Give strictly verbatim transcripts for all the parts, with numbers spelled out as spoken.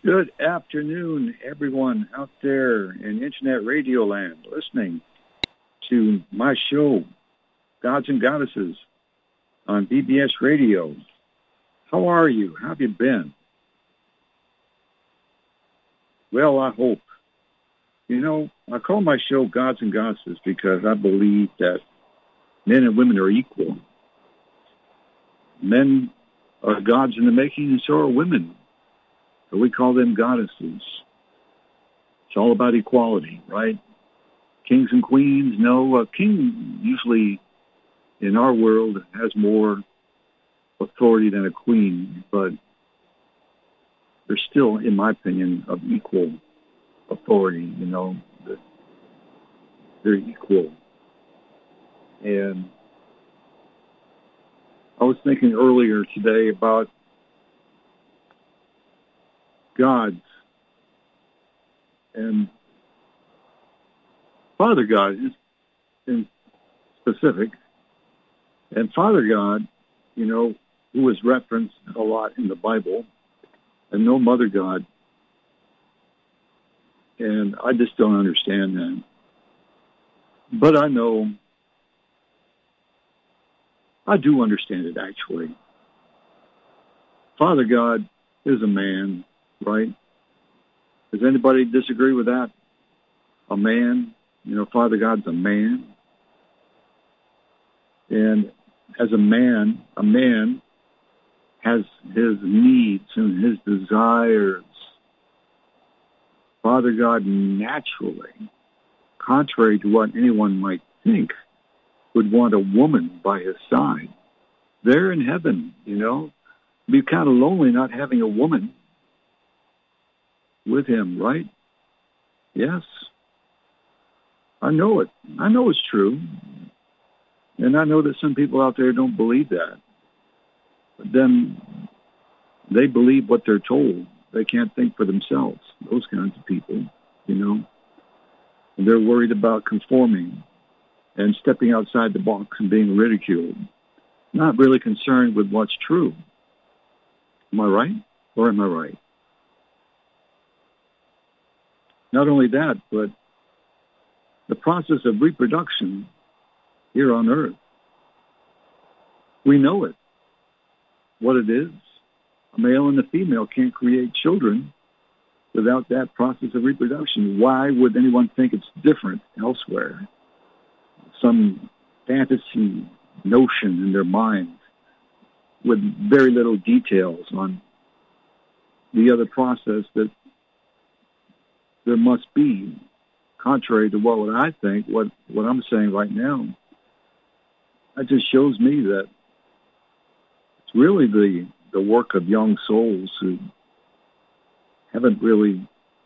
Good afternoon, everyone out there in Internet Radio Land listening to my show, Gods and Goddesses, on B B S Radio. How are you? How have you been? Well, I hope. You know, I call my show Gods and Goddesses because I believe that men and women are equal. Men are gods in the making, and so are women. So we call them goddesses. It's all about equality, right? Kings and queens, no. A king usually in our world has more authority than a queen, but they're still, in my opinion, of equal authority, you know. They're equal. And I was thinking earlier today about gods and Father God is in specific, and Father God, you know, who is referenced a lot in the Bible, and no Mother God, and I just don't understand that. But I know, I do understand it actually. Father God is a man, right? Does anybody disagree with that? A man, you know, Father God's a man. And as a man, a man has his needs and his desires. Father God naturally, contrary to what anyone might think, would want a woman by his side. There in heaven, you know, it'd be kind of lonely not having a woman with him, right? Yes. I know it. I know it's true. And I know that some people out there don't believe that. But then they believe what they're told. They can't think for themselves. Those kinds of people, you know. And they're worried about conforming and stepping outside the box and being ridiculed. Not really concerned with what's true. Am I right? Or am I right? Not only that, but the process of reproduction here on Earth, we know it, what it is. A male and a female can't create children without that process of reproduction. Why would anyone think it's different elsewhere? Some fantasy notion in their minds with very little details on the other process that there must be, contrary to what I think, what, what I'm saying right now. That just shows me that it's really the, the work of young souls who haven't really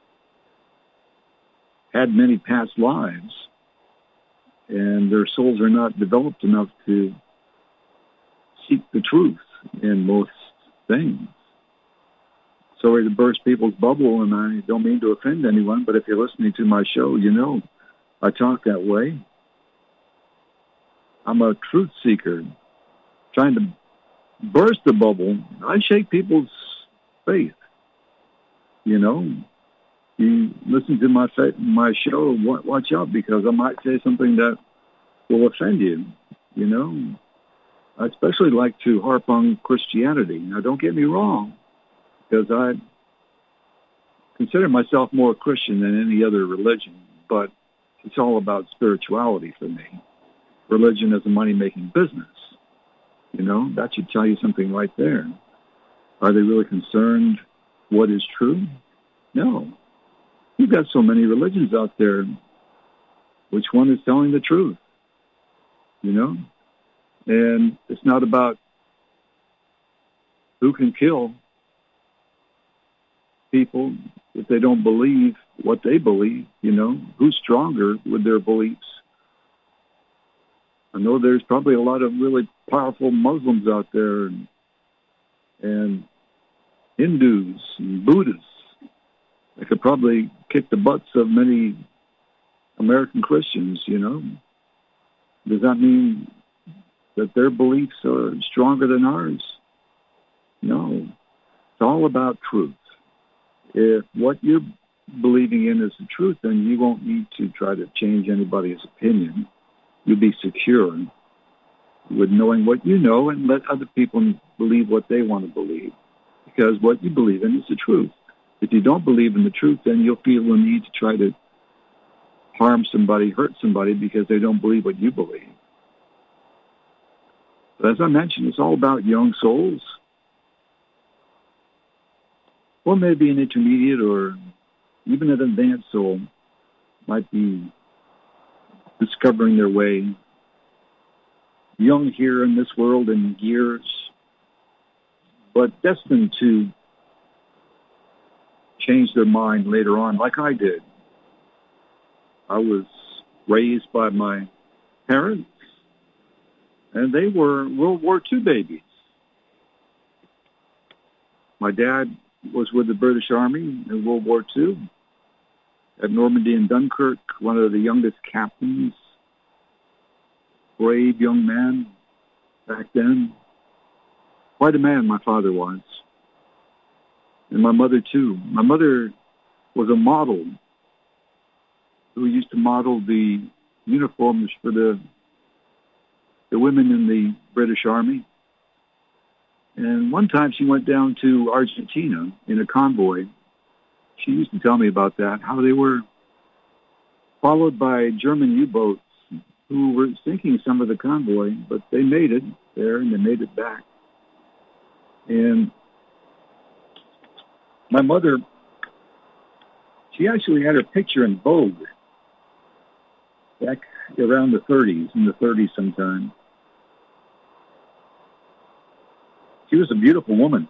had many past lives, and their souls are not developed enough to seek the truth in most things. Sorry to burst people's bubble, and I don't mean to offend anyone, but if you're listening to my show, you know I talk that way. I'm a truth seeker, trying to burst the bubble. I shake people's faith, you know. You listen to my my show, watch out, because I might say something that will offend you, you know. I especially like to harp on Christianity. Now, don't get me wrong, because I consider myself more Christian than any other religion, but it's all about spirituality for me. Religion is a money-making business. You know, that should tell you something right there. Are they really concerned what is true? No. You've got so many religions out there. Which one is telling the truth? You know? And it's not about who can kill people if they don't believe what they believe, you know? Who's stronger with their beliefs? I know there's probably a lot of really powerful Muslims out there, and, and Hindus and Buddhists that could probably kick the butts of many American Christians, you know. Does that mean that their beliefs are stronger than ours? No. It's all about truth. If what you're believing in is the truth, then you won't need to try to change anybody's opinion. You'll be secure with knowing what you know and let other people believe what they want to believe, because what you believe in is the truth. If you don't believe in the truth, then you'll feel the need to try to harm somebody, hurt somebody because they don't believe what you believe. But as I mentioned, it's all about young souls, or maybe an intermediate or even an advanced soul might be discovering their way. Young here in this world in years, but destined to change their mind later on, like I did. I was raised by my parents, and they were World War Two babies. My dad was with the British Army in World War Two at Normandy and Dunkirk, one of the youngest captains, brave young man back then. Quite a man my father was. And my mother too. My mother was a model who used to model the uniforms for the the women in the British Army. And one time she went down to Argentina in a convoy. She used to tell me about that, how they were followed by German U-boats who were sinking some of the convoy, but they made it there and they made it back. And my mother, she actually had her picture in Vogue back around the thirties, in the thirties sometime. She was a beautiful woman.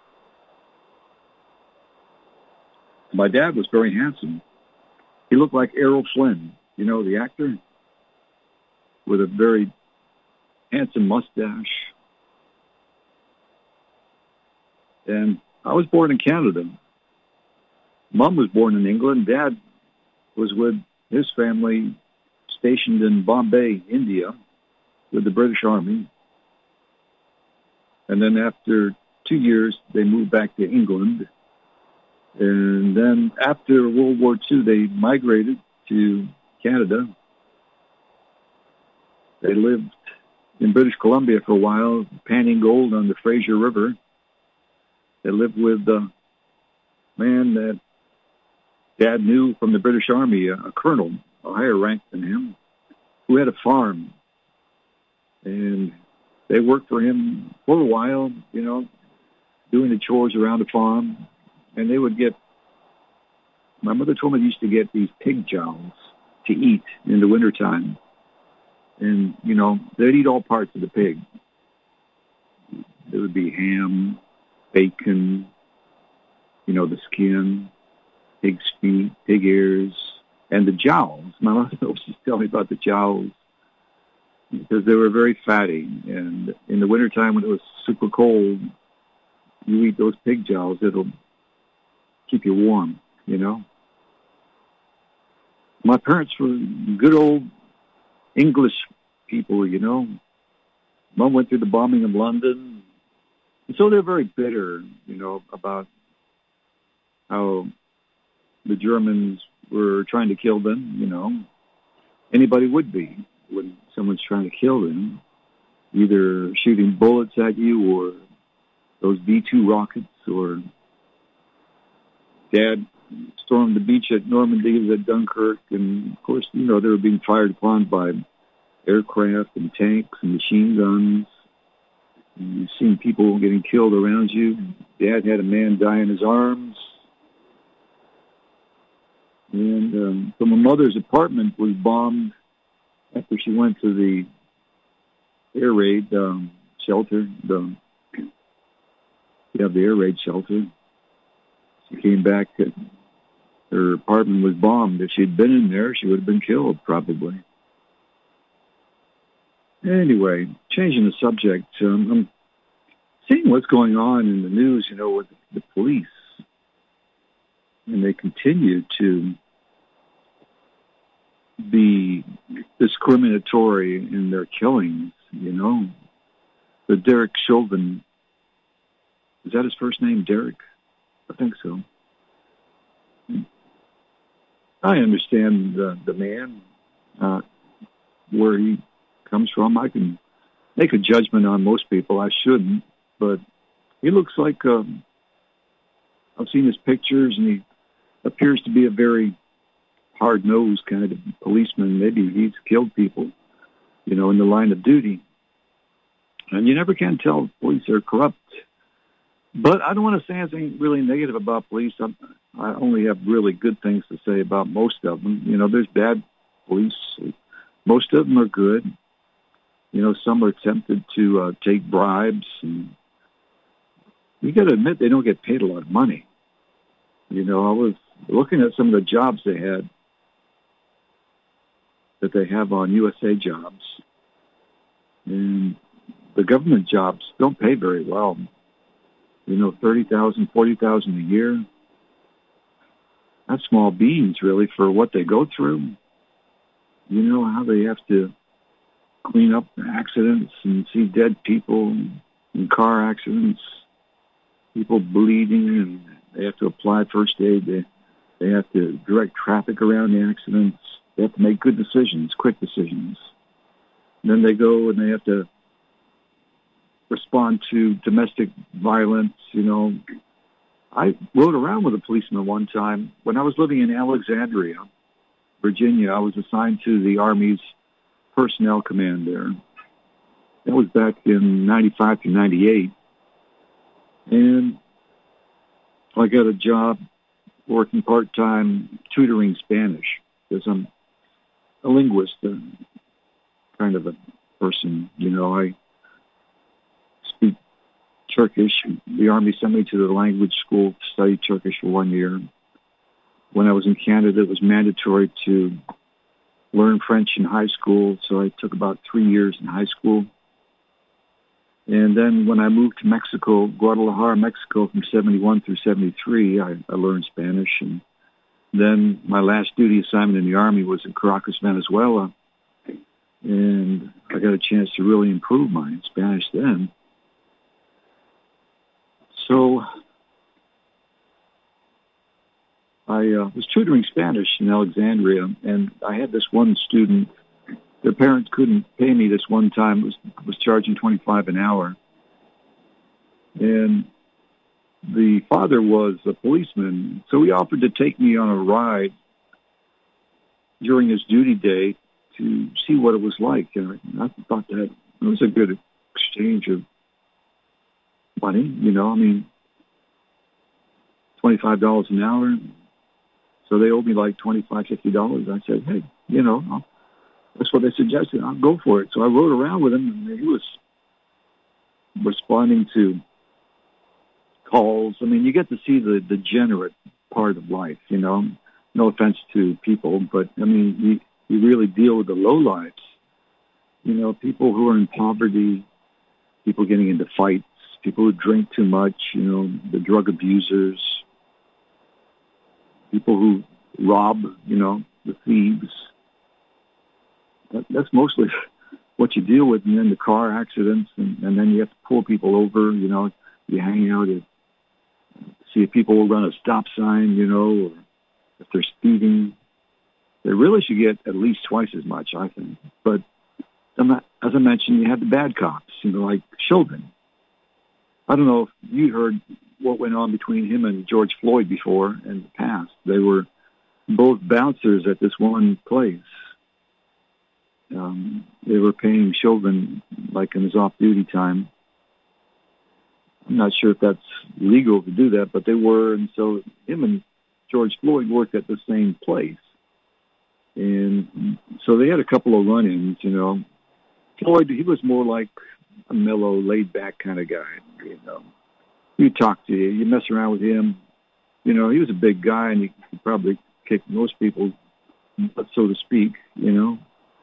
My dad was very handsome. He looked like Errol Flynn, you know, the actor, with a very handsome mustache. And I was born in Canada. Mom was born in England. Dad was with his family stationed in Bombay, India, with the British Army. And then after two years, they moved back to England. And then after World War Two, they migrated to Canada. They lived in British Columbia for a while, panning gold on the Fraser River. They lived with a man that Dad knew from the British Army, a, a colonel, a higher rank than him, who had a farm. And they worked for him for a while, you know, doing the chores around the farm. And they would get, my mother told me they used to get these pig jowls to eat in the wintertime. And, you know, they'd eat all parts of the pig. There would be ham, bacon, you know, the skin, pig's feet, pig ears, and the jowls. My mother was just telling me about the jowls because they were very fatty. And in the wintertime when it was super cold, you eat those pig jowls, it'll keep you warm, you know. My parents were good old English people, you know. Mom went through the bombing of London. And so they're very bitter, you know, about how the Germans were trying to kill them, you know. Anybody would be when someone's trying to kill them, either shooting bullets at you or those V two rockets, or Dad stormed the beach at Normandy, at Dunkirk, and of course, you know, they were being fired upon by aircraft and tanks and machine guns. And you've seen people getting killed around you. Dad had a man die in his arms. And um, so my mother's apartment was bombed after she went to the air raid um, shelter, the yeah, the air raid shelter. She came back, and her apartment was bombed. If she'd been in there, she would have been killed, probably. Anyway, changing the subject, um, I'm seeing what's going on in the news, you know, with the police. And they continue to be discriminatory in their killings, you know. The Derek Chauvin, is that his first name, Derek? I think so. I understand the, the man, uh, where he comes from. I can make a judgment on most people. I shouldn't, but he looks like, um, I've seen his pictures, and he appears to be a very hard-nosed kind of policeman. Maybe he's killed people, you know, in the line of duty. And you never can tell if police are corrupt. But I don't want to say anything really negative about police. I'm, I only have really good things to say about most of them. You know, there's bad police. Most of them are good. You know, some are tempted to uh, take bribes. And you got to admit they don't get paid a lot of money. You know, I was looking at some of the jobs they had, that they have on U S A Jobs. And the government jobs don't pay very well. You know, thirty thousand dollars, forty thousand dollars a year. That's small beans, really, for what they go through. You know, how they have to clean up accidents and see dead people in car accidents, people bleeding, and they have to apply first aid. They, they have to direct traffic around the accidents. They have to make good decisions, quick decisions. And then they go and they have to respond to domestic violence. You know, I rode around with a policeman one time. When I was living in Alexandria, Virginia, I was assigned to the Army's personnel command there. That was back in ninety-five to ninety-eight. And I got a job working part-time tutoring Spanish, because I'm a linguist, uh, kind of a person. You know, I speak Turkish. The Army sent me to the language school to study Turkish for one year. When I was in Canada, it was mandatory to learn French in high school, so I took about three years in high school. And then when I moved to Mexico, Guadalajara, Mexico, from seventy-one through seventy-three, I, I learned Spanish. And then my last duty assignment in the Army was in Caracas, Venezuela. And I got a chance to really improve my Spanish then. So I uh, was tutoring Spanish in Alexandria, and I had this one student. Their parents couldn't pay me this one time. It was, was charging twenty-five dollars an hour. And the father was a policeman, so he offered to take me on a ride during his duty day to see what it was like. And I thought that it was a good exchange of money, you know. I mean, twenty-five dollars an hour. So they owed me like twenty-five dollars, fifty dollars. I said, hey, you know, I'll, that's what they suggested. I'll go for it. So I rode around with him, and he was responding to calls. I mean, you get to see the degenerate part of life, you know. No offense to people, but, I mean, you, you really deal with the lowlives. You know, people who are in poverty, people getting into fights, people who drink too much, you know, the drug abusers, people who rob, you know, the thieves. That, that's mostly what you deal with. And then the car accidents, and, and then you have to pull people over, you know. You hang out at, see if people will run a stop sign, you know, or if they're speeding. They really should get at least twice as much, I think. But as I mentioned, you have the bad cops, you know, like Chauvin. I don't know if you heard what went on between him and George Floyd before in the past. They were both bouncers at this one place. Um, they were paying Chauvin like in his off-duty time. I'm not sure if that's legal to do that, but they were. And so him and George Floyd worked at the same place. And so they had a couple of run-ins, you know. Floyd, he was more like a mellow, laid-back kind of guy, you know. You talk to you, you mess around with him. You know, he was a big guy, and he could probably kick most people, so to speak, you know.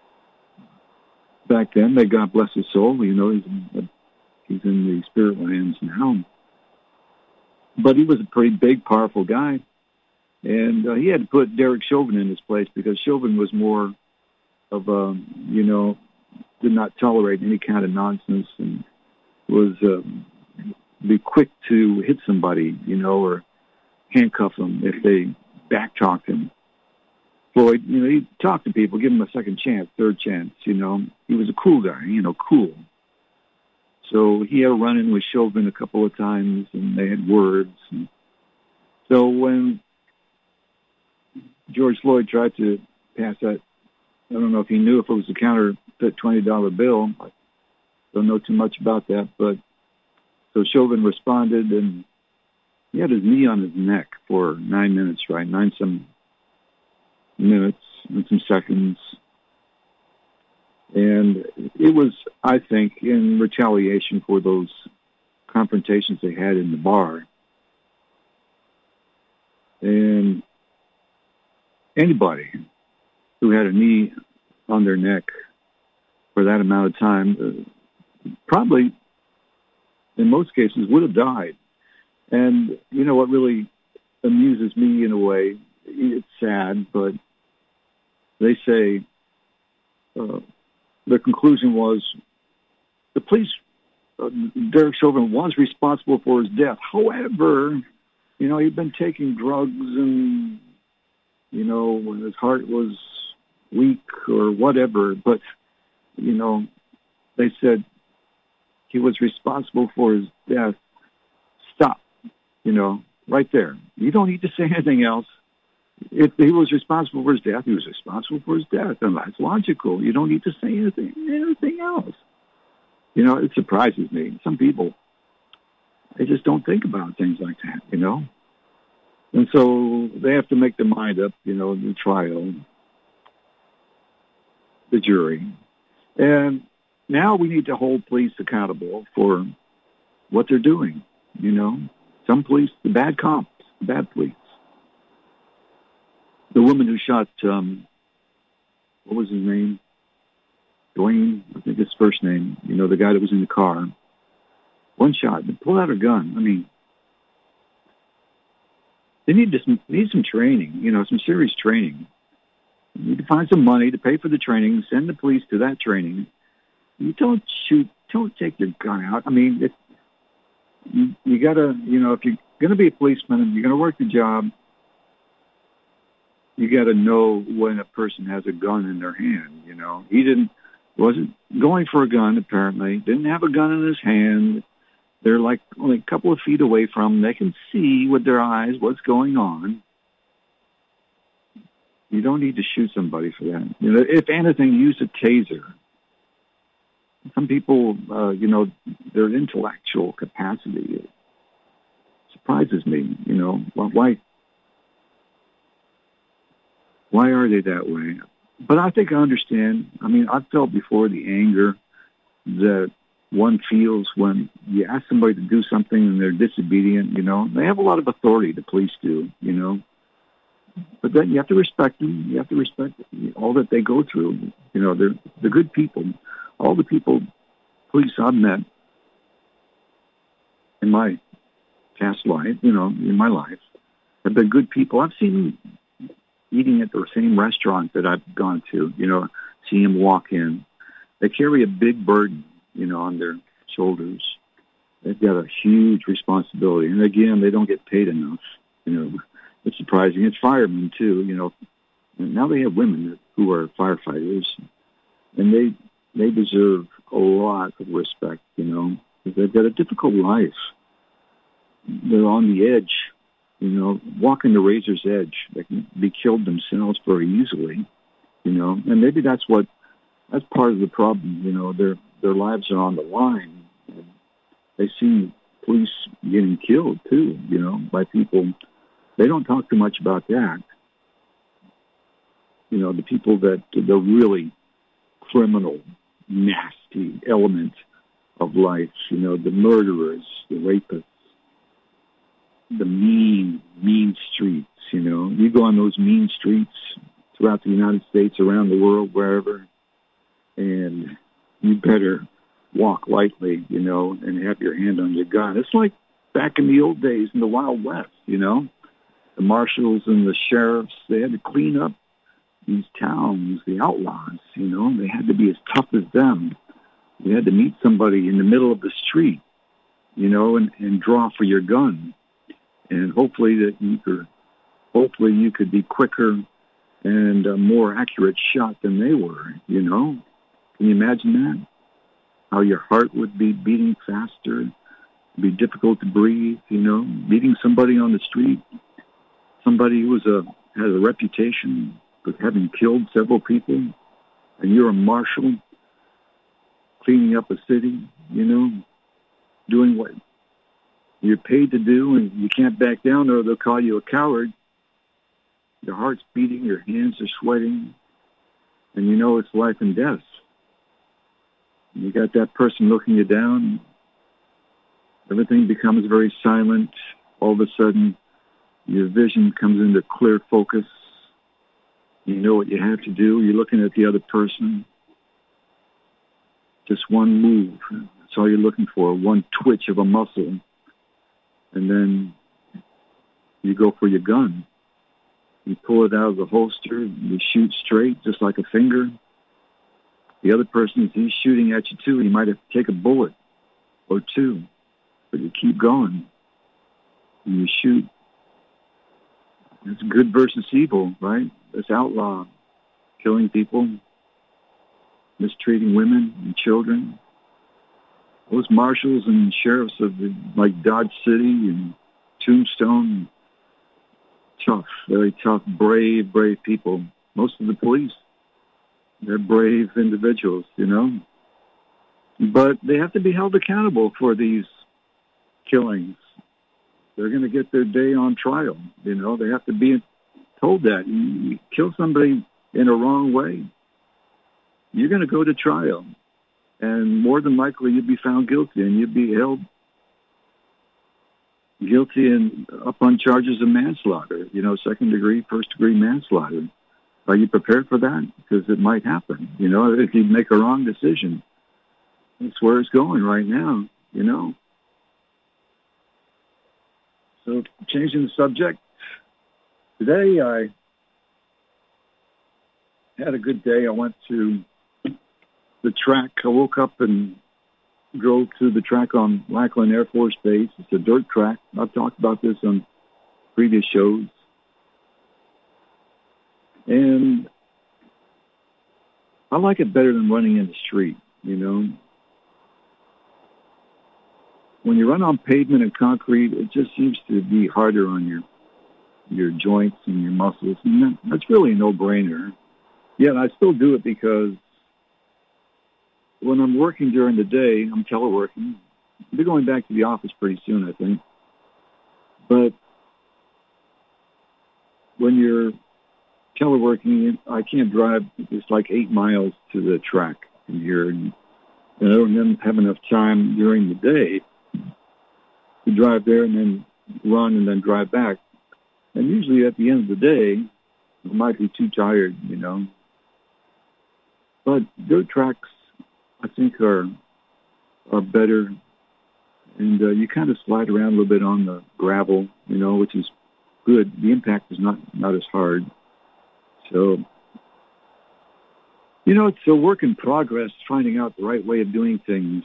Back then, may God bless his soul, you know, he's in, he's in the spirit lands now. But he was a pretty big, powerful guy. And uh, he had to put Derek Chauvin in his place because Chauvin was more of a, you know, did not tolerate any kind of nonsense and was um, be quick to hit somebody, you know, or handcuff them if they backtalked him. Floyd, you know, he talked to people, give him a second chance, third chance, you know. He was a cool guy, you know, cool. So he had a run-in with Chauvin a couple of times, and they had words. And so when George Floyd tried to pass that, I don't know if he knew if it was a counterfeit twenty dollar bill. I don't know too much about that, but so Chauvin responded, and he had his knee on his neck for nine minutes, right? Nine some minutes and some seconds. And it was, I think, in retaliation for those confrontations they had in the bar. And anybody who had a knee on their neck for that amount of time uh, probably, in most cases, would have died. And, you know, what really amuses me in a way, it's sad, but they say uh, the conclusion was the police, uh, Derek Chauvin was responsible for his death. However, you know, he'd been taking drugs and, you know, when his heart was weak or whatever. But, you know, they said he was responsible for his death. Stop, you know, right there. You don't need to say anything else. If he was responsible for his death, he was responsible for his death. And that's logical. You don't need to say anything, anything else. You know, it surprises me. Some people, they just don't think about things like that, you know. And so they have to make their mind up, you know, the trial, the jury. And now we need to hold police accountable for what they're doing, you know. Some police, the bad cops, the bad police. The woman who shot, um, what was his name? Dwayne, I think his first name, you know, the guy that was in the car. One shot, they pulled out her gun. I mean, they need, some, need some training, you know, some serious training. You need to find some money to pay for the training, send the police to that training. You don't shoot, don't take your gun out. I mean, it, you, you got to, you know, if you're going to be a policeman and you're going to work the job, you got to know when a person has a gun in their hand, you know. He didn't, wasn't going for a gun, apparently. Didn't have a gun in his hand. They're like only a couple of feet away from him. They can see with their eyes what's going on. You don't need to shoot somebody for that. You know, if anything, use a taser. Some people, uh, you know, their intellectual capacity surprises me, you know. Why? Why are they that way? But I think I understand. I mean, I've felt before the anger that one feels when you ask somebody to do something and they're disobedient, you know. They have a lot of authority, the police do, you know. But then you have to respect them. You have to respect all that they go through. You know, they're, they're good people. All the people, police I've met in my past life, you know, in my life, have been good people. I've seen them eating at the same restaurant that I've gone to, you know, see them walk in. They carry a big burden, you know, on their shoulders. They've got a huge responsibility. And again, they don't get paid enough, you know. It's surprising. It's firemen, too, you know. And now they have women who are firefighters, and they they deserve a lot of respect, you know, because they've got a difficult life. They're on the edge. You know, walking the razor's edge. They can be killed themselves very easily, you know. And maybe that's what, that's part of the problem, you know. Their their lives are on the line. And they see police getting killed, too, you know, by people. They don't talk too much about that. You know, the people that, the really criminal, nasty element of life, you know, the murderers, the rapists, the mean, mean streets, you know. You go on those mean streets throughout the United States, around the world, wherever, and you better walk lightly, you know, and have your hand on your gun. It's like back in the old days in the Wild West, you know. The marshals and the sheriffs, they had to clean up these towns, the outlaws, you know. They had to be as tough as them. You had to meet somebody in the middle of the street, you know, and, and draw for your gun. And hopefully that you could, hopefully you could be quicker and a more accurate shot than they were, you know? Can you imagine that? How your heart would be beating faster, it'd be difficult to breathe, you know? Meeting somebody on the street, somebody who was a, had a reputation for having killed several people, and you're a marshal cleaning up a city, you know, doing what you're paid to do, and you can't back down or they'll call you a coward. Your heart's beating, your hands are sweating, and you know it's life and death. And you got that person looking you down. Everything becomes very silent. All of a sudden, your vision comes into clear focus. You know what you have to do. You're looking at the other person. Just one move. That's all you're looking for, one twitch of a muscle. And then you go for your gun. You pull it out of the holster. You shoot straight, just like a finger. The other person, he's shooting at you too. You might have to take a bullet or two, but you keep going. And you shoot. It's good versus evil, right? It's outlaw, killing people, mistreating women and children. Those marshals and sheriffs of the, like Dodge City and Tombstone, tough, very tough, brave, brave people. Most of the police, they're brave individuals, you know. But they have to be held accountable for these killings. They're going to get their day on trial, you know. They have to be told that. You kill somebody in a wrong way, you're going to go to trial. And more than likely, you'd be found guilty, and you'd be held guilty and up on charges of manslaughter, you know, second degree, first degree manslaughter. Are you prepared for that? Because it might happen, you know, if you make a wrong decision. That's where it's going right now, you know. So changing the subject, today I had a good day. I went to the track. I woke up and drove to the track on Lackland Air Force Base. It's a dirt track. I've talked about this on previous shows. And I like it better than running in the street, you know. When you run on pavement and concrete, it just seems to be harder on your your joints and your muscles. And that, that's really a no-brainer. Yet I still do it because when I'm working during the day, I'm teleworking. I'll be going back to the office pretty soon, I think. But when you're teleworking, I can't drive. It's like eight miles to the track from here. And, and I don't have enough time during the day to drive there and then run and then drive back. And usually at the end of the day, I might be too tired, you know. But dirt tracks, I think, are are better. And uh, you kind of slide around a little bit on the gravel, you know, which is good. The impact is not, not as hard. So, you know, it's a work in progress, finding out the right way of doing things.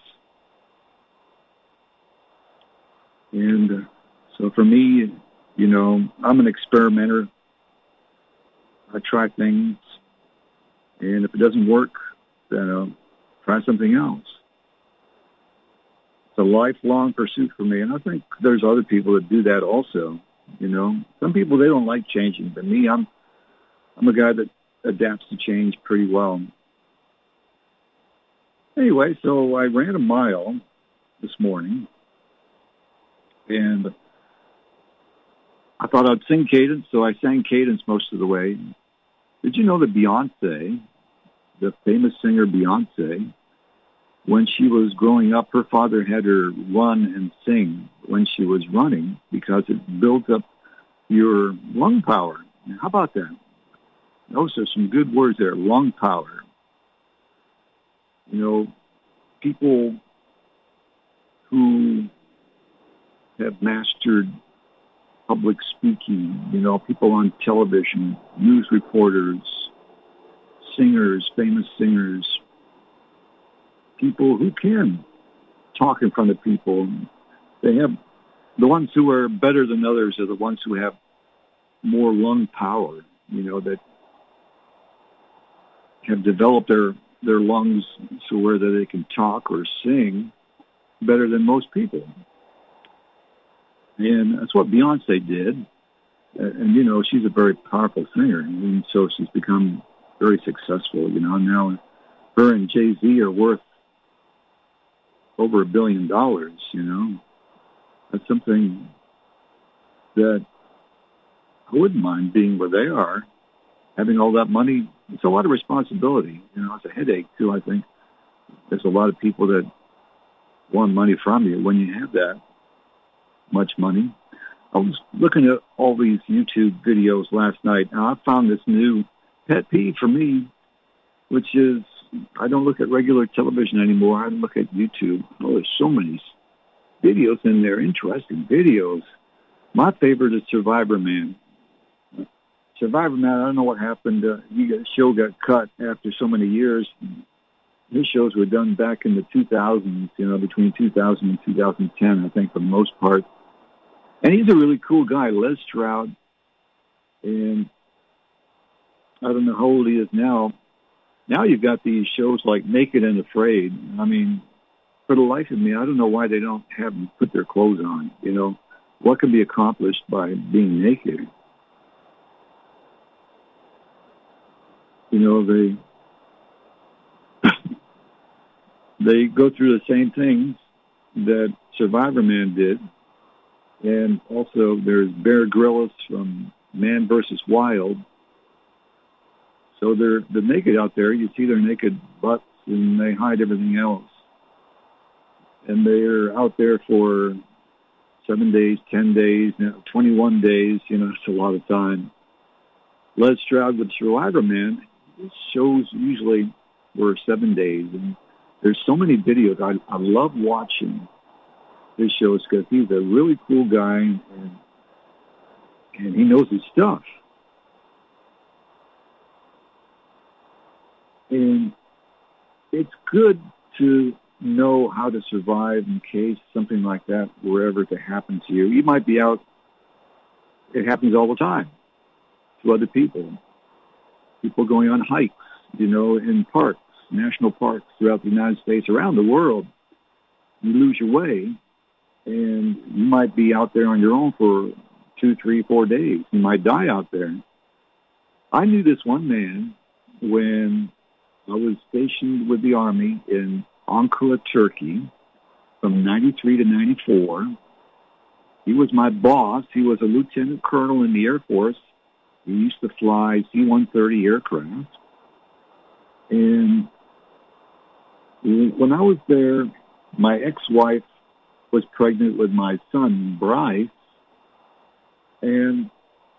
And uh, so for me, you know, I'm an experimenter. I try things. And if it doesn't work, then I'll try something else. It's a lifelong pursuit for me. And I think there's other people that do that also, you know. Some people, they don't like changing. But me, I'm I'm a guy that adapts to change pretty well. Anyway, so I ran a mile this morning. And I thought I'd sing Cadence, so I sang Cadence most of the way. Did you know that Beyonce, the famous singer Beyonce, when she was growing up, her father had her run and sing when she was running because it builds up your lung power. How about that? Those are some good words there, lung power. You know, people who have mastered public speaking, you know, people on television, news reporters, singers, famous singers, people who can talk in front of people. They have, the ones who are better than others are the ones who have more lung power, you know, that have developed their, their lungs so where that they can talk or sing better than most people. And that's what Beyonce did. And, you know, she's a very powerful singer. And so she's become very successful. You know, now her and Jay-Z are worth over a billion dollars, you know. That's something that I wouldn't mind being where they are. Having all that money, it's a lot of responsibility. You know, it's a headache, too, I think. There's a lot of people that want money from you when you have that much money. I was looking at all these YouTube videos last night. Now, I found this new pet peeve for me, which is I don't look at regular television anymore. I look at YouTube. Oh, there's so many videos in there, interesting videos. My favorite is Survivor Man. Survivor Man, I don't know what happened. Uh, the show got cut after so many years. His shows were done back in the two thousands, you know, between two thousand and two thousand ten, I think, for the most part. And he's a really cool guy, Les Stroud. And I don't know how old he is now. Now you've got these shows like Naked and Afraid. I mean, for the life of me, I don't know why they don't have them put their clothes on. You know, what can be accomplished by being naked? You know, they they go through the same things that Survivor Man did. And also there's Bear Grylls from Man versus Wild. So they're, they're naked out there. You see their naked butts and they hide everything else. And they're out there for seven days, ten days, twenty-one days. You know, it's a lot of time. Les Stroud with Survivor Man, shows usually were seven days. And there's so many videos. I, I love watching his shows because he's a really cool guy and, and he knows his stuff. And it's good to know how to survive in case something like that were ever to happen to you. You might be out. It happens all the time to other people. People going on hikes, you know, in parks, national parks throughout the United States, around the world. You lose your way, and you might be out there on your own for two, three, four days. You might die out there. I knew this one man when I was stationed with the Army in Ankara, Turkey, from ninety-three to ninety-four. He was my boss. He was a lieutenant colonel in the Air Force. He used to fly C one thirty aircraft. And when I was there, my ex-wife was pregnant with my son, Bryce. And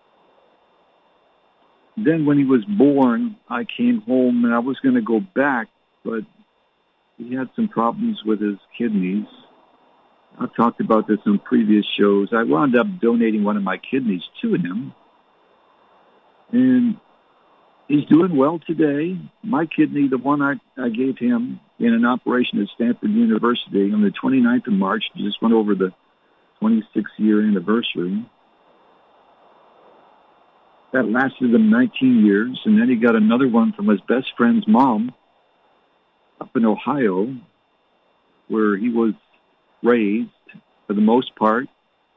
then when he was born, I came home and I was going to go back, but he had some problems with his kidneys. I've talked about this on previous shows. I wound up donating one of my kidneys to him. And he's doing well today. My kidney, the one I, I gave him in an operation at Stanford University on the twenty-ninth of March, just went over the twenty-sixth year anniversary. That lasted him nineteen years, and then he got another one from his best friend's mom up in Ohio, where he was raised, for the most part,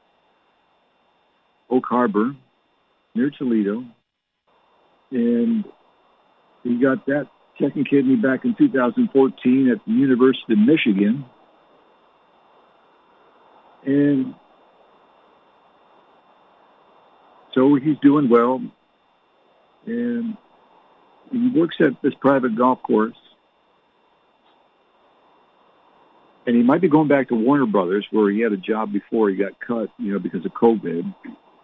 Oak Harbor, near Toledo. And he got that second kidney back in two thousand fourteen at the University of Michigan. And so he's doing well. And he works at this private golf course. And he might be going back to Warner Brothers, where he had a job before he got cut, you know, because of COVID.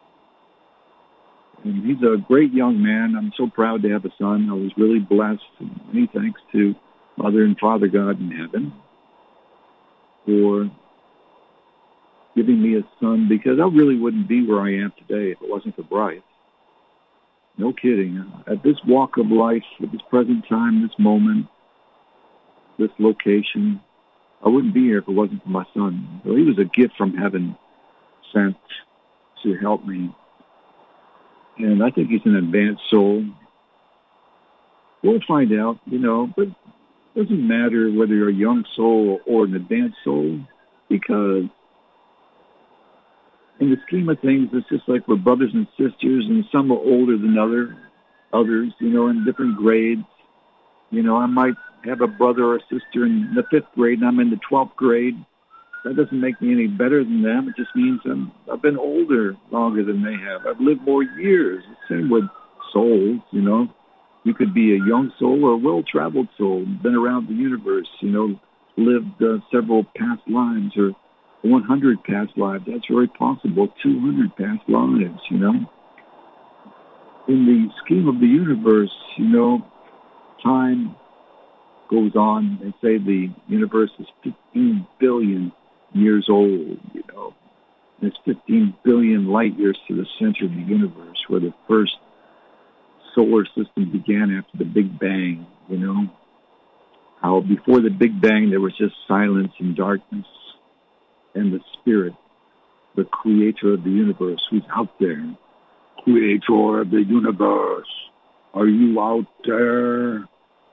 And he's a great young man. I'm so proud to have a son. I was really blessed. And many thanks to Mother and Father God in heaven for giving me a son, because I really wouldn't be where I am today if it wasn't for Bryce. No kidding. At this walk of life, at this present time, this moment, this location, I wouldn't be here if it wasn't for my son. So he was a gift from heaven sent to help me. And I think he's an advanced soul. We'll find out, you know, but it doesn't matter whether you're a young soul or an advanced soul, because in the scheme of things, it's just like we're brothers and sisters, and some are older than other, others, you know, in different grades. You know, I might have a brother or a sister in the fifth grade, and I'm in the twelfth grade. That doesn't make me any better than them. It just means I'm, I've been older longer than they have. I've lived more years. The same with souls, you know. You could be a young soul or a well-traveled soul, been around the universe, you know, lived uh, several past lives or one hundred past lives. That's very possible, two hundred past lives, you know. In the scheme of the universe, you know, time goes on. They say the universe is fifteen billion years old, you know. There's fifteen billion light years to the center of the universe, where the first solar system began after the Big Bang, you know. How before the Big Bang there was just silence and darkness, and the Spirit, the creator of the universe, who's out there. Creator of the universe, are you out there?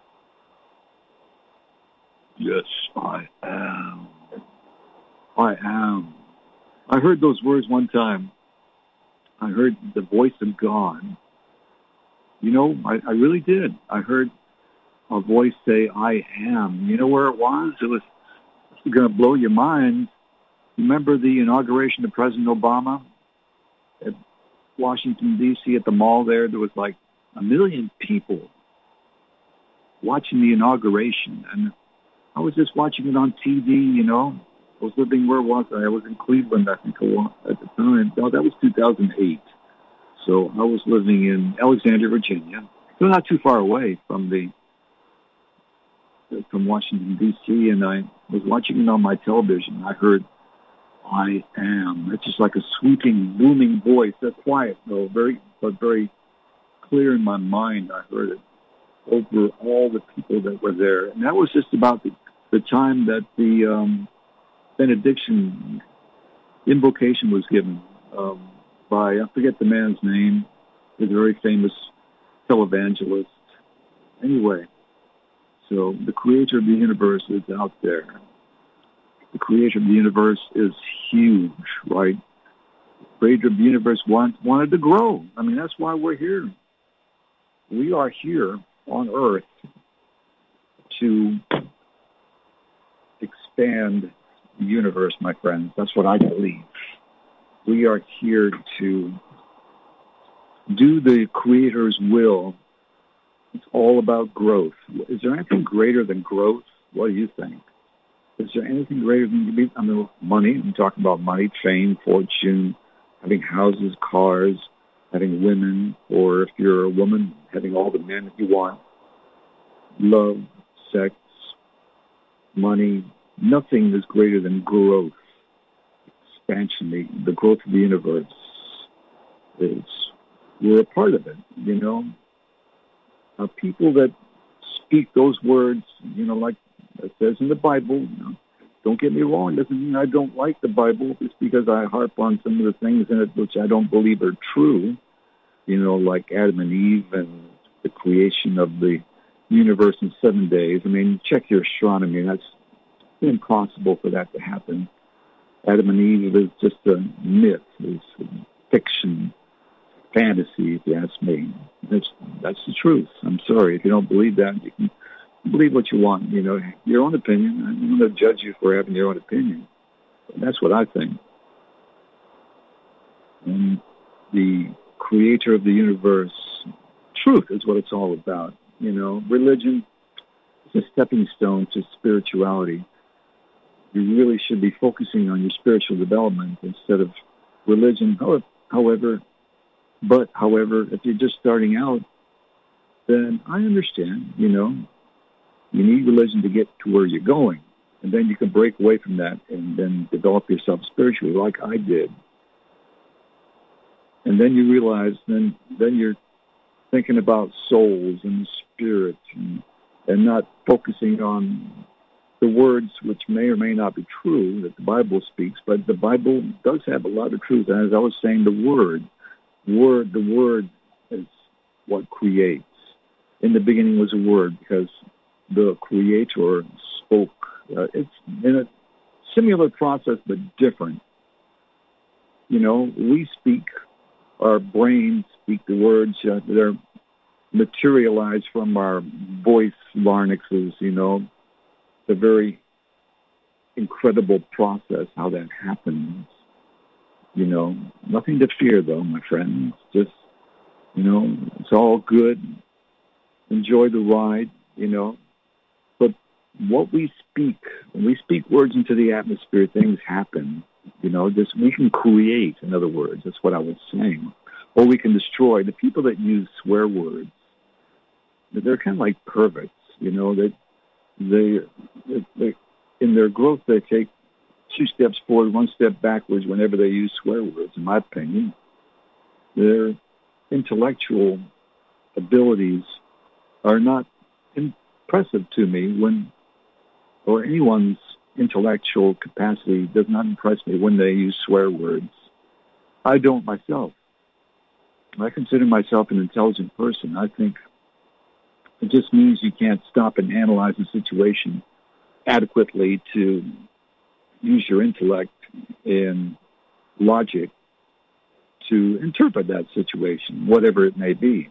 Yes, I am. I am. I heard those words one time. I heard the voice of God. You know, I, I really did. I heard a voice say, I am. You know where it was? It was going to blow your mind. Remember the inauguration of President Obama at Washington, D C, at the mall there? There was like a million people watching the inauguration. And I was just watching it on T V, you know. I was living, where was I? I was in Cleveland, I think, at the time. No, that was two thousand eight. So I was living in Alexandria, Virginia. So not too far away from the from Washington, D C, and I was watching it on my television. I heard, I am. It's just like a sweeping, booming voice. That's quiet, though, very, but very clear in my mind. I heard it over all the people that were there. And that was just about the, the time that the um, benediction invocation was given um, by, I forget the man's name, the very famous televangelist. Anyway, so the creator of the universe is out there. The creator of the universe is huge, right? The creator of the universe want, wanted to grow. I mean, that's why we're here. We are here on Earth to expand the universe, my friends. That's what I believe. We are here to do the Creator's will. It's all about growth. Is there anything greater than growth? What do you think? Is there anything greater than, I mean, money? I'm talking about money, fame, fortune, having houses, cars, having women, or if you're a woman, having all the men that you want. Love, sex, money. Nothing is greater than growth, expansion, the, the growth of the universe. Is we're a part of it, you know. Uh, people that speak those words, you know, like it says in the Bible, you know, don't get me wrong, it doesn't mean I don't like the Bible. It's because I harp on some of the things in it which I don't believe are true, you know, like Adam and Eve and the creation of the universe in seven days. I mean, check your astronomy. That's impossible for that to happen. Adam and Eve is just a myth. It's fiction, fantasy, if you ask me. That's that's the truth. I'm sorry. If you don't believe that, you can believe what you want. You know, your own opinion. I'm going to judge you for having your own opinion. But that's what I think. And the creator of the universe, truth is what it's all about. You know, religion is a stepping stone to spirituality. You really should be focusing on your spiritual development instead of religion. However, but however, if you're just starting out, then I understand, you know, you need religion to get to where you're going. And then you can break away from that and then develop yourself spiritually like I did. And then you realize, then then you're thinking about souls and spirit and, and not focusing on the words which may or may not be true that the Bible speaks, but the Bible does have a lot of truth. And as I was saying, the word, word, the word is what creates. in the beginning was a word, because the Creator spoke. Uh, it's in a similar process, but different. You know, we speak, our brains speak the words, uh, they're materialized from our voice larynxes, you know, the very incredible process, how that happens. You know, nothing to fear, though, my friends. Just, you know, it's all good. Enjoy the ride, you know. But what we speak, when we speak words into the atmosphere, things happen. You know, just we can create, in other words. That's what I was saying. Or we can destroy. The people that use swear words, they're kind of like perverts, you know. That they, they, they, in their growth, they take two steps forward, one step backwards whenever they use swear words, in my opinion. Their intellectual abilities are not impressive to me when, or anyone's intellectual capacity does not impress me when they use swear words. I don't myself. I consider myself an intelligent person. I think it just means you can't stop and analyze a situation adequately to use your intellect and logic to interpret that situation, whatever it may be.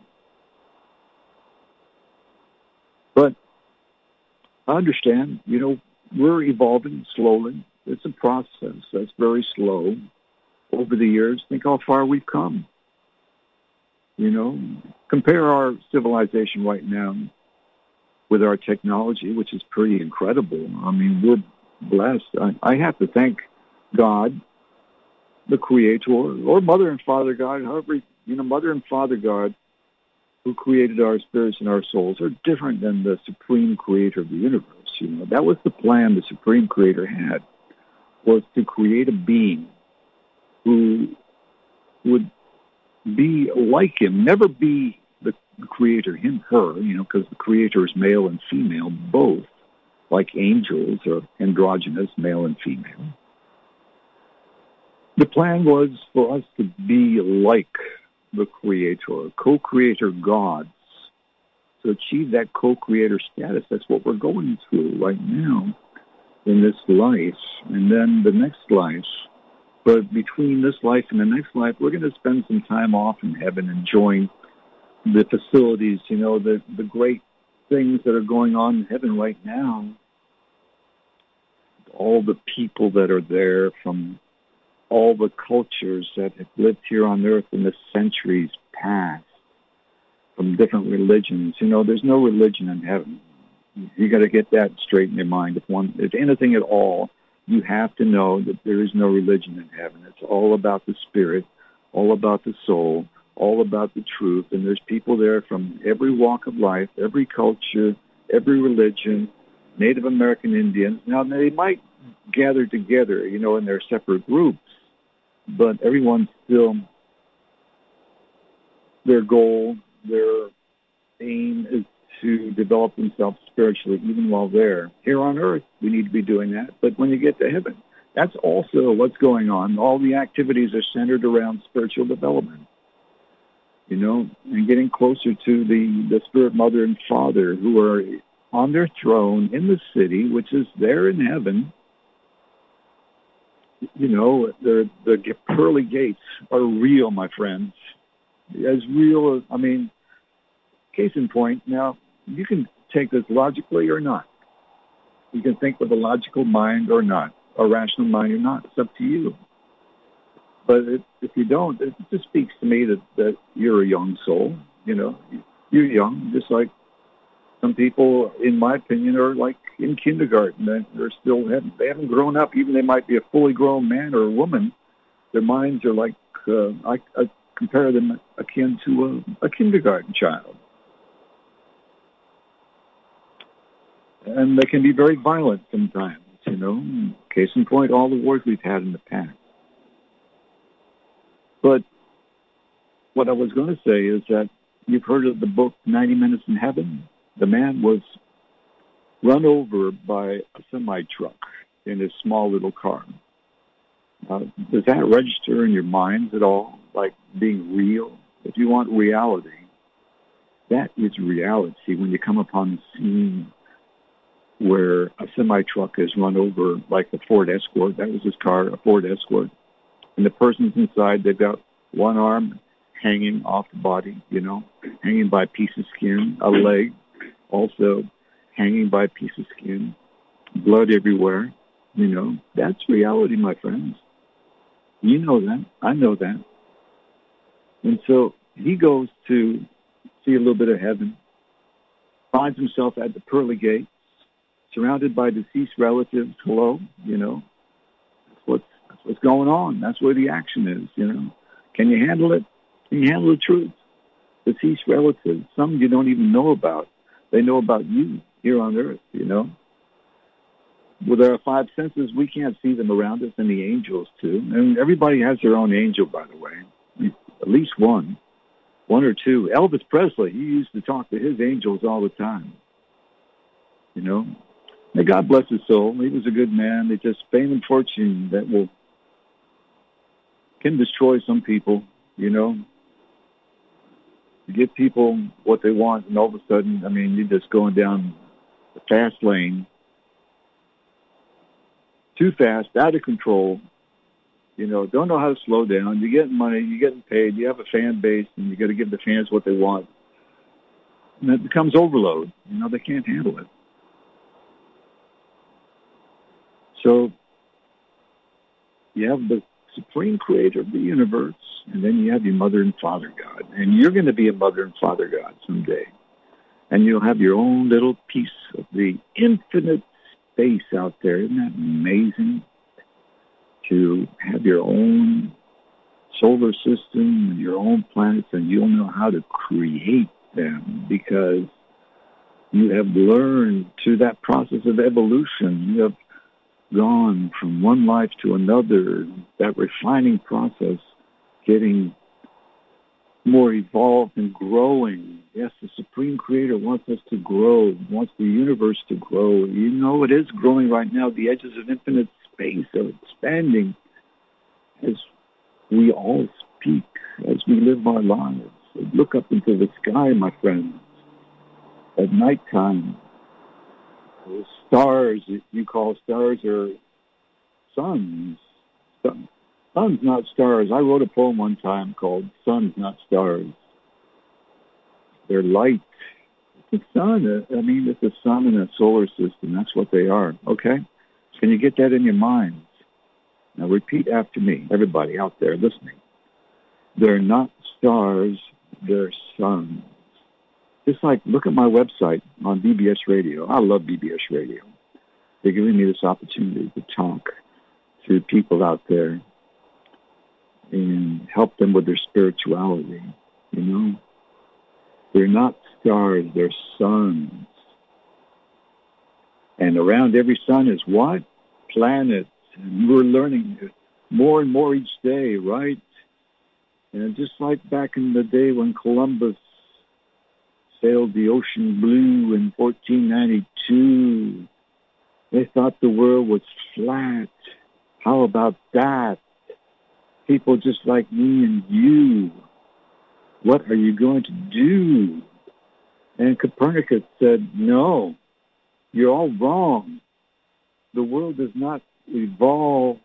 But I understand, you know, we're evolving slowly. It's a process that's very slow. Over the years, think how far we've come. You know, compare our civilization right now with our technology, which is pretty incredible. I mean, we're blessed. I, I have to thank God, the Creator, or Mother and Father God, however, you know, Mother and Father God, who created our spirits and our souls, are different than the Supreme Creator of the universe. You know, that was the plan the Supreme Creator had, was to create a being who would be like Him, never be the Creator, him, her, you know, because the Creator is male and female, both, like angels are androgynous, male and female. The plan was for us to be like the Creator, co-creator gods. To achieve that co-creator status, that's what we're going through right now in this life, and then the next life. But between this life and the next life, we're going to spend some time off in heaven enjoying the facilities, you know, the, the great things that are going on in heaven right now. All the people that are there from all the cultures that have lived here on earth in the centuries past, from different religions. You know, there's no religion in heaven. You got to get that straight in your mind. If one, if anything at all, you have to know that there is no religion in heaven. It's all about the spirit, all about the soul, all about the truth. And there's people there from every walk of life, every culture, every religion, Native American Indians. Now, they might gather together, you know, in their separate groups, but everyone's still, their goal, their aim is to develop themselves spiritually, even while there. Here on earth, we need to be doing that. But when you get to heaven, that's also what's going on. All the activities are centered around spiritual development, you know, and getting closer to the, the Spirit Mother and Father who are on their throne in the city, which is there in heaven. You know, the, the pearly gates are real, my friends. As real as, I mean, case in point, now, you can take this logically or not. You can think with a logical mind or not, a rational mind or not. It's up to you. But it, if you don't, it just speaks to me that, that you're a young soul. You know, you're young, just like some people, in my opinion, are like in kindergarten. They're still haven't, they haven't grown up. Even they might be a fully grown man or a woman. Their minds are like, uh, I, I compare them akin to a, a kindergarten child. And they can be very violent sometimes, you know. Case in point, all the wars we've had in the past. But what I was going to say is that you've heard of the book ninety minutes in Heaven? The man was run over by a semi-truck in his small little car. Uh, does that register in your minds at all, like being real? If you want reality, That is reality when you come upon the scene where a semi-truck is run over like a Ford Escort. That was his car, a Ford Escort. And the person's inside, they've got one arm hanging off the body, you know, hanging by a piece of skin, a leg also hanging by a piece of skin, blood everywhere, you know. That's reality, my friends. You know that. I know that. And so he goes to see a little bit of heaven, finds himself at the pearly gates, surrounded by deceased relatives. Hello, you know. That's what's, that's what's going on. That's where the action is, you know. Can you handle it? Can you handle the truth? Deceased relatives, some you don't even know about. They know about you here on earth, you know. Well, there are five senses. We can't see them around us, and the angels too. And everybody has their own angel, by the way. At least one. One or two. Elvis Presley, he used to talk to his angels all the time. You know. May God bless his soul. He was a good man. It's just fame and fortune that will can destroy some people, you know. You give people what they want, and all of a sudden, I mean, you're just going down the fast lane. Too fast, out of control. You know, don't know how to slow down. You're getting money, you're getting paid, you have a fan base, and you got to give the fans what they want. And it becomes overload. You know, they can't handle it. So you have the supreme creator of the universe, and then you have your mother and father God. And you're going to be a mother and father God someday. And you'll have your own little piece of the infinite space out there. Isn't that amazing? To have your own solar system and your own planets, and you'll know how to create them because you have learned through that process of evolution. You have gone from one life to another, that refining process, getting more evolved and growing. Yes, the Supreme Creator wants us to grow, wants the universe to grow. You know, it is growing right now. The edges of infinite space are expanding as we all speak, as we live our lives. Look up into the sky, my friends, at nighttime. The stars, if you call stars, are suns. Suns, not stars. I wrote a poem one time called Suns, Not Stars. They're light. It's the sun. I mean, it's the sun in a solar system. That's what they are, okay? Can you get that in your minds? Now repeat after me, everybody out there listening. They're not stars, they're suns. Just like, look at my website on B B S Radio. I love B B S Radio. They're giving me this opportunity to talk to people out there and help them with their spirituality, you know. They're not stars, they're suns. And around every sun is what? Planets. And we're learning more and more each day, right? And just like back in the day when Columbus sailed the ocean blue in fourteen ninety-two, they thought the world was flat. How about that? People just like me and you, what are you going to do? And Copernicus said, no, you're all wrong. The world does not revolve.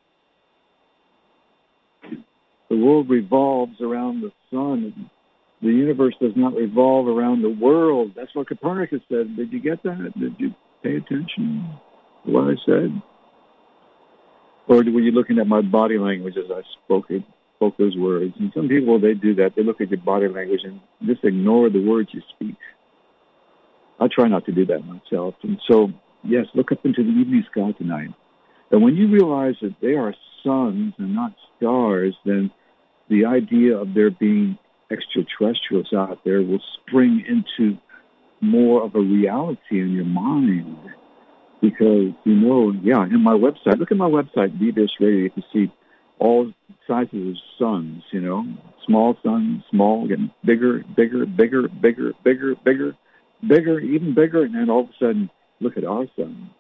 The world revolves around the sun. The universe does not revolve around the world. That's what Copernicus said. Did you get that? Did you pay attention to what I said? Or were you looking at my body language as I spoke it, spoke those words? And some people, they do that. They look at your body language and just ignore the words you speak. I try not to do that myself. And so, yes, look up into the evening sky tonight. And when you realize that they are suns and not stars, then the idea of there being extraterrestrials out there will spring into more of a reality in your mind. Because, you know, yeah, in my website, look at my website, B B S Radio, you can see all sizes of suns, you know, small suns, small, getting bigger, bigger, bigger, bigger, bigger, bigger, bigger, even bigger, and then all of a sudden, look at our sun.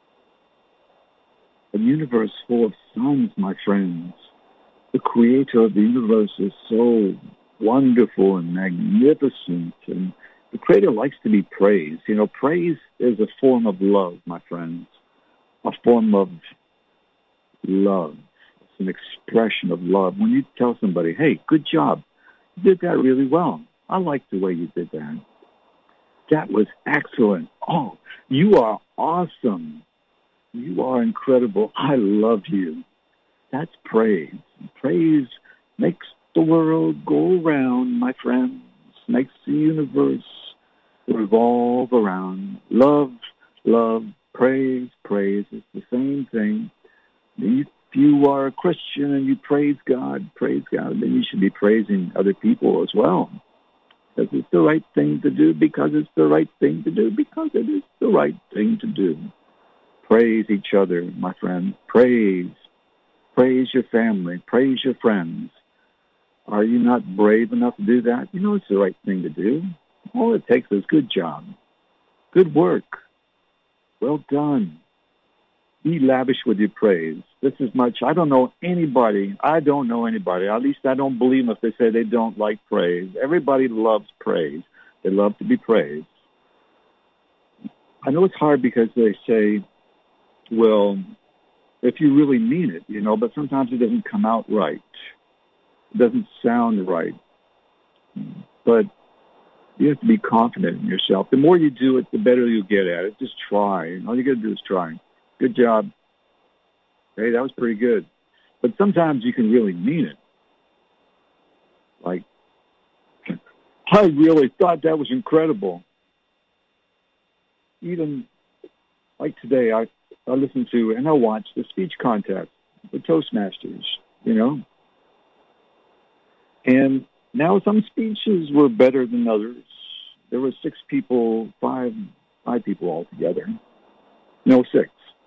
A universe full of suns, my friends. The creator of the universe is so wonderful and magnificent. And the Creator likes to be praised. You know, praise is a form of love, my friends, a form of love. It's an expression of love. When you tell somebody, hey, good job, you did that really well. I like the way you did that. That was excellent. Oh, you are awesome. You are incredible. I love you. That's praise. Praise makes the world go around, my friends, makes the universe revolve around. Love, love, praise, praise. It's the same thing. If you are a Christian and you praise God, praise God, then you should be praising other people as well. Because it's the right thing to do, because it's the right thing to do, because it is the right thing to do. Praise each other, my friends. Praise. Praise your family. Praise your friends. Are you not brave enough to do that? You know it's the right thing to do. All it takes is good job. Good work. Well done. Be lavish with your praise. This is much. I don't know anybody. I don't know anybody. At least I don't believe them if they say they don't like praise. Everybody loves praise. They love to be praised. I know it's hard because they say, well, if you really mean it, you know, but sometimes it doesn't come out right. It doesn't sound right. But you have to be confident in yourself. The more you do it, the better you'll get at it. Just try. All you got to do is try. Good job. Hey, that was pretty good. But sometimes you can really mean it. Like, I really thought that was incredible. Even like today, I, I listened to and I watched the speech contest, the Toastmasters, you know. And now some speeches were better than others. There were six people, five, five people altogether. No, six.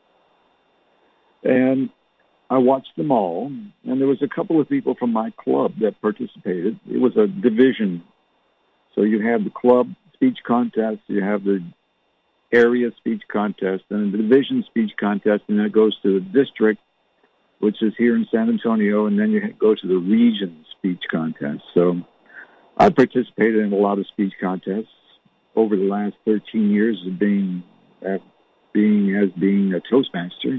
And I watched them all, and there was a couple of people from my club that participated. It was a division. So you have the club speech contest, you have the area speech contest, and the division speech contest, and then it goes to the district, which is here in San Antonio, and then you go to the region speech contest. So I participated in a lot of speech contests over the last thirteen years of being, uh, being as being a Toastmaster.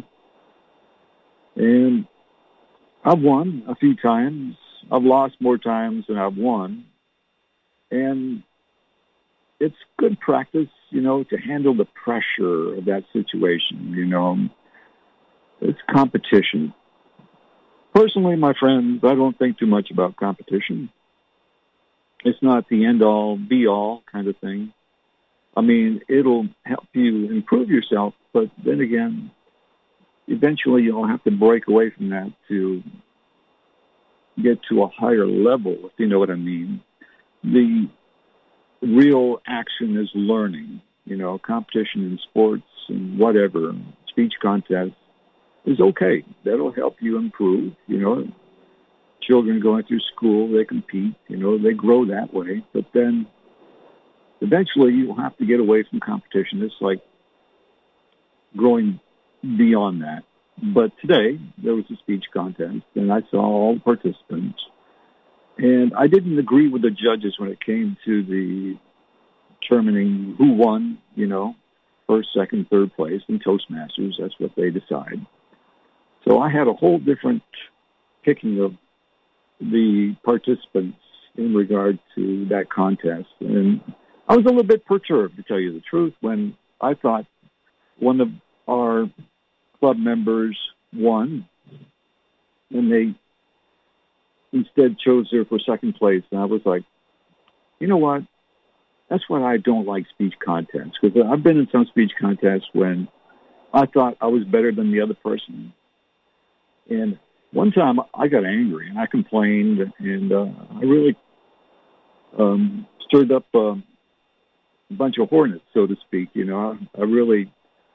And I've won a few times. I've lost more times than I've won. And it's good practice, you know, to handle the pressure of that situation, you know. It's competition. Personally, my friends, I don't think too much about competition. It's not the end-all, be-all kind of thing. I mean, it'll help you improve yourself, but then again, eventually you'll have to break away from that to get to a higher level, if you know what I mean. The real action is learning, you know, competition in sports and whatever, speech contests is okay. That'll help you improve, you know. Children going through school, they compete, you know, they grow that way. But then eventually you'll have to get away from competition. It's like growing beyond that. But today there was a speech contest, and I saw all the participants. And I didn't agree with the judges when it came to the determining who won, you know, first, second, third place in Toastmasters. That's what they decide. So I had a whole different picking of the participants in regard to that contest. And I was a little bit perturbed, to tell you the truth, when I thought one of our club members won, and they instead chose her for second place. And I was like, you know what? That's why I don't like speech contests, because I've been in some speech contests when I thought I was better than the other person. And one time I got angry and I complained, and uh, I really um, stirred up uh, a bunch of hornets, so to speak. You know, I, I really,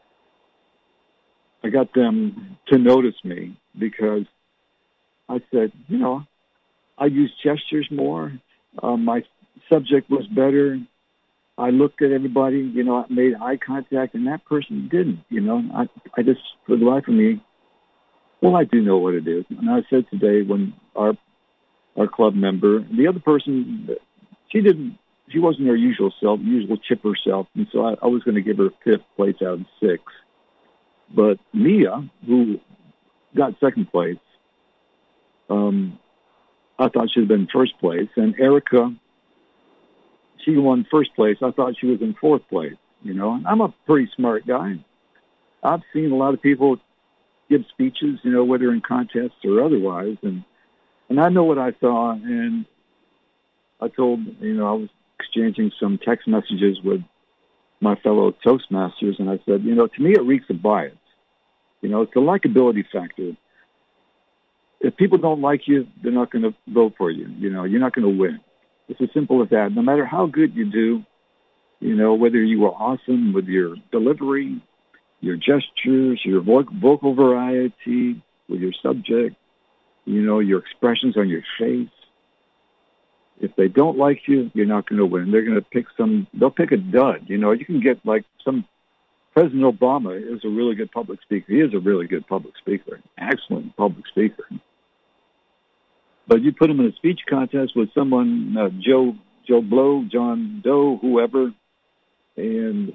I got them to notice me because I said, you know, I used gestures more. Uh, my subject was better. I looked at everybody, you know, I made eye contact, and that person didn't, you know. I, I just, for the life of me, well, I do know what it is. And I said today when our our club member. The other person, she didn't, she wasn't her usual self, usual chipper self, and so I, I was going to give her fifth place out of six. But Mia, who got second place, um, I thought she'd been first place, and Erica, she won first place. I thought she was in fourth place. You know, and I'm a pretty smart guy. I've seen a lot of people give speeches, you know, whether in contests or otherwise, and and I know what I saw, and I told, you know, I was exchanging some text messages with my fellow Toastmasters, and I said, you know, to me it reeks of bias. You know, it's the likability factor. If people don't like you, they're not going to vote for you. You know, you're not going to win. It's as simple as that. No matter how good you do, you know, whether you were awesome with your delivery, your gestures, your vo- vocal variety, with your subject, you know, your expressions on your face. If they don't like you, you're not going to win. They're going to pick some, they'll pick a dud. You know, you can get like some, President Obama is a really good public speaker. He is a really good public speaker, excellent public speaker. But you put him in a speech contest with someone, uh, Joe, Joe Blow, John Doe, whoever, and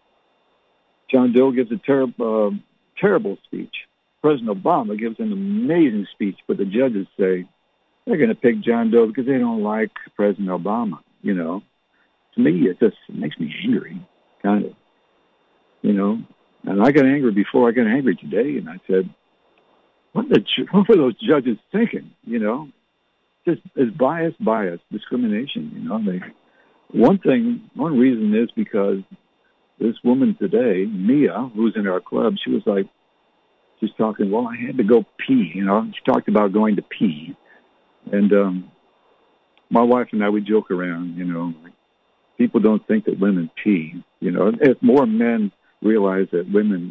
John Doe gives a terrible, uh, terrible speech. President Obama gives an amazing speech, but the judges say they're going to pick John Doe because they don't like President Obama. You know, to me, it just it makes me angry, kind of. You know, and I got angry before I got angry today, and I said, "What the what were those judges thinking?" You know, just as bias, bias, discrimination. You know, they one thing, one reason is because this woman today, Mia, who's in our club, she was like, she's talking, well, I had to go pee, you know. She talked about going to pee. And um, my wife and I, we joke around, you know, like, people don't think that women pee, you know. If more men realize that women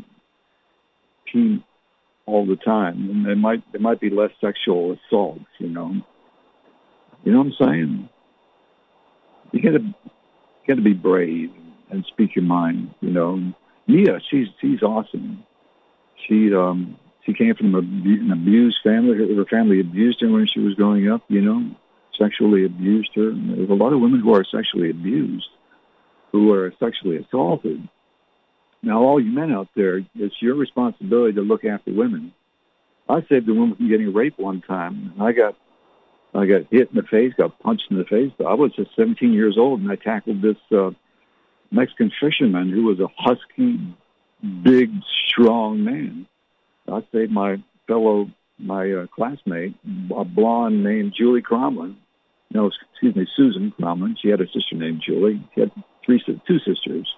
pee all the time, and there might, there might be less sexual assaults, you know. You know what I'm saying? You gotta, you gotta be brave and speak your mind, you know. Mia, she's she's awesome. She um she came from a, an abused family. Her, her family abused her when she was growing up, you know, sexually abused her. And there's a lot of women who are sexually abused, who are sexually assaulted. Now, all you men out there, it's your responsibility to look after women. I saved a woman from getting raped one time. I got I got hit in the face, got punched in the face. I was just seventeen years old, and I tackled this uh, Mexican fisherman who was a husky, big, strong man. I saved my fellow, my uh, classmate, a blonde named Julie Cromlin. No, excuse me, Susan Cromlin. She had a sister named Julie. She had three, two sisters.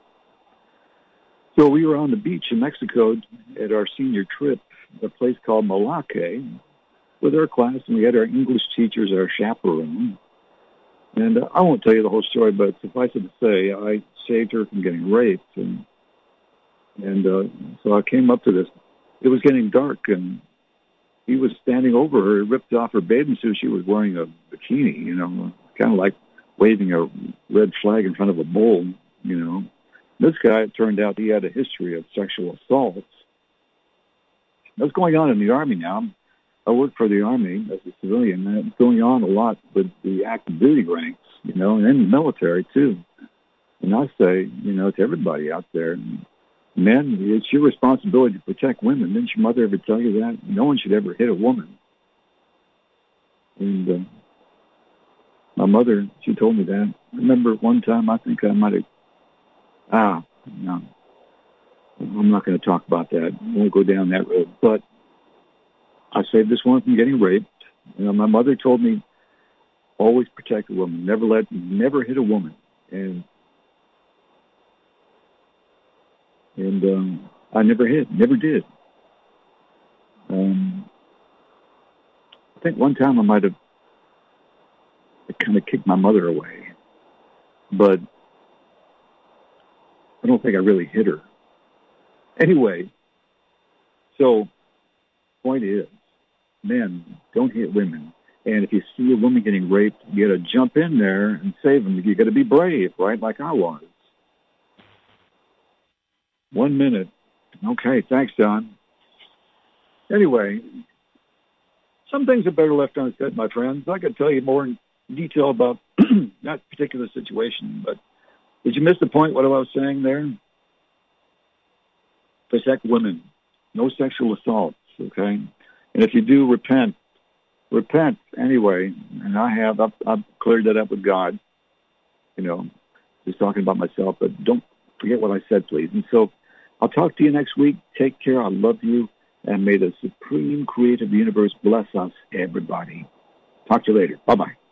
So we were on the beach in Mexico at our senior trip, a place called Malake, with our class, and we had our English teachers, our chaperone. And uh, I won't tell you the whole story, but suffice it to say, I saved her from getting raped. And and uh, so I came up to this. It was getting dark, and he was standing over her. He ripped off her bathing suit. She was wearing a bikini, you know, kind of like waving a red flag in front of a bull, you know. This guy, it turned out he had a history of sexual assaults. That's going on in the Army now. I work for the Army as a civilian, and it's going on a lot with the active duty ranks, you know, and in the military, too. And I say, you know, to everybody out there, men, it's your responsibility to protect women. Didn't your mother ever tell you that? No one should ever hit a woman. And uh, my mother, she told me that. I remember one time, I think I might have, ah, no, I'm not going to talk about that. I won't go down that road. But I saved this woman from getting raped. You know, my mother told me, always protect a woman. Never let, never hit a woman. And and um, I never hit, never did. Um, I think one time I might have kind of kicked my mother away, but I don't think I really hit her. Anyway, so point is, men, don't hit women. And if you see a woman getting raped, you got to jump in there and save them. You got to be brave, right, like I was. One minute. Okay, thanks, John. Anyway, some things are better left unsaid, my friends. I could tell you more in detail about that particular situation, but did you miss the point, what I was saying there? Protect women. No sexual assaults, okay? And if you do, repent. Repent anyway. And I have. I've, I've cleared that up with God. You know, just talking about myself, but don't forget what I said, please. And so I'll talk to you next week. Take care. I love you. And may the supreme creative universe bless us, everybody. Talk to you later. Bye-bye.